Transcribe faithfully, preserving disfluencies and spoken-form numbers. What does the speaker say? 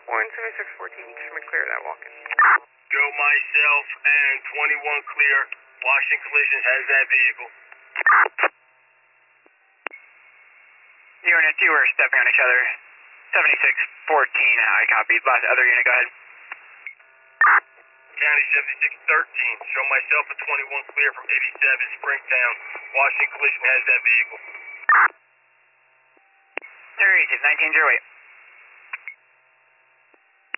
one seventy-six fourteen, should we clear that walk-in? Go myself and twenty-one clear. Washington Collision has that vehicle. Unit two, we're stepping on each other. seventy-six fourteen, I copied. Last other unit, go ahead. County seventy-six thirteen, show myself a twenty-one clear from eighty-seven Springtown. Washington Collision has that vehicle. thirty-six nineteen, zero eight.